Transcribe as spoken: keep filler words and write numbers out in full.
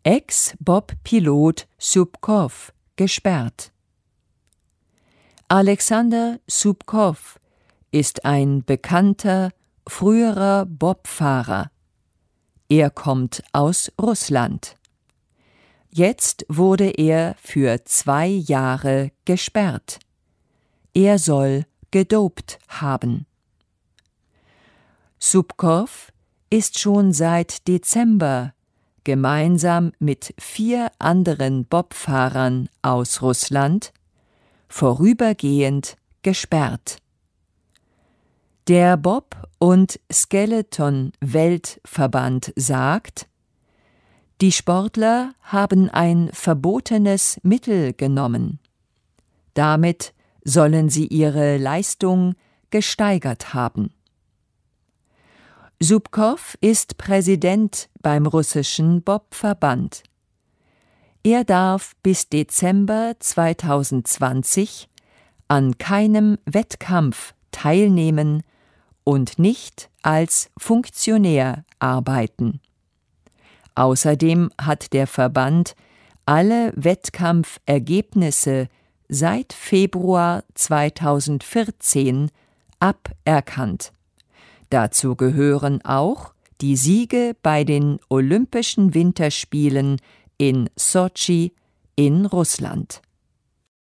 Ex-Bob-Pilot Subkow gesperrt. Alexander Subkow ist ein bekannter, früherer Bobfahrer. Er kommt aus Russland. Jetzt wurde er für zwei Jahre gesperrt. Er soll gedopt haben. Subkow ist schon seit Dezember gemeinsam mit vier anderen Bobfahrern aus Russland vorübergehend gesperrt. Der Bob- und Skeleton-Weltverband sagt, die Sportler haben ein verbotenes Mittel genommen. Damit sollen sie ihre Leistung gesteigert haben. Subkow ist Präsident beim russischen Bobverband. Er darf bis Dezember zweitausendzwanzig an keinem Wettkampf teilnehmen und nicht als Funktionär arbeiten. Außerdem hat der Verband alle Wettkampfergebnisse seit Februar zweitausendvierzehn aberkannt. Dazu gehören auch die Siege bei den Olympischen Winterspielen in Sotschi in Russland.